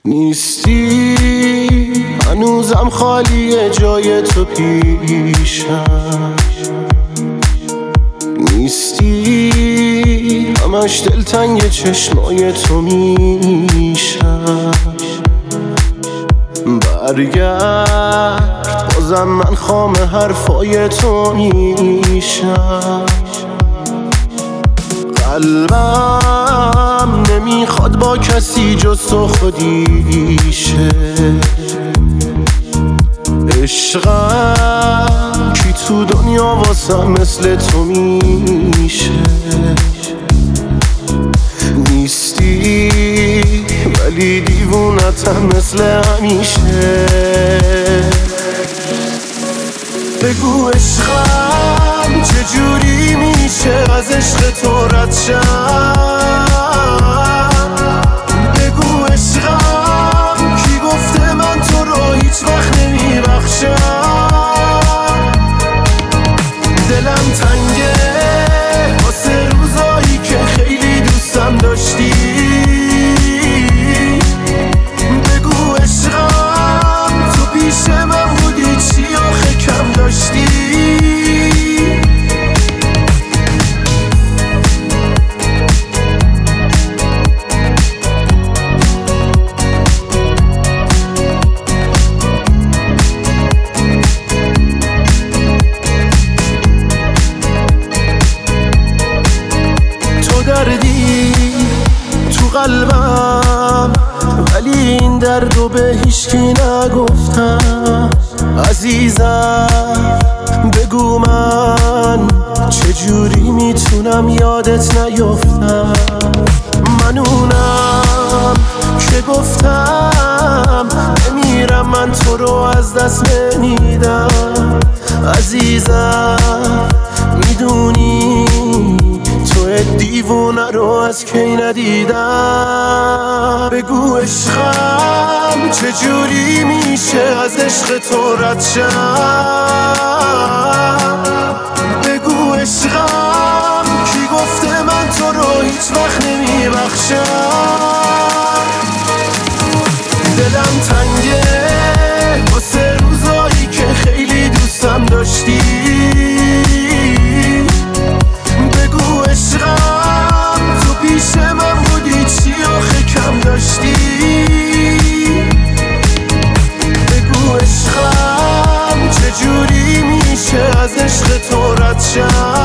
نیستی هنوزم خالیه جای تو پیشم، نیستی همش دلتنگ چشمای تو میشم. برگرد بازم من خام حرفای تو میشم. قلبم نمیخواد با کسی جز تو خودیشه. عشقم کی تو دنیا واسم مثل تو میشه. نیستی ولی دیوونتم مثل همیشه. بگو عشقم چجوری میشه از عشق تو رد شم. بگو عشقم کی گفته من تو رو هیچ وقت نمیبخشم. دلم تنگه واسه روزایی که خیلی دوستم داشتی. بگو عشقم تو پیش من بودی چی آخه کم داشتی. دردی تو قلبم ولی این دردو به هیچکی نگفتم. عزیزم بگو من چجوری میتونم یادت نیفتم. من اونم که گفتم نمیرم من تو رو از دست نمیدم. عزیزم میدونی تو دیوونه رو از کی ندیدم. بگو عشقم چجوری میشه از عشق تو رد شم. بگو عشقم کی گفته من تو رو هیچ وقت نمیبخشم. دلم تنگه واسه روزایی که خیلی دوستم داشتی. بگو عشقم تو پیش من بودی چی آخه کم داشتی. بگو عشقم چجوری میشه از عشق تو رد شم.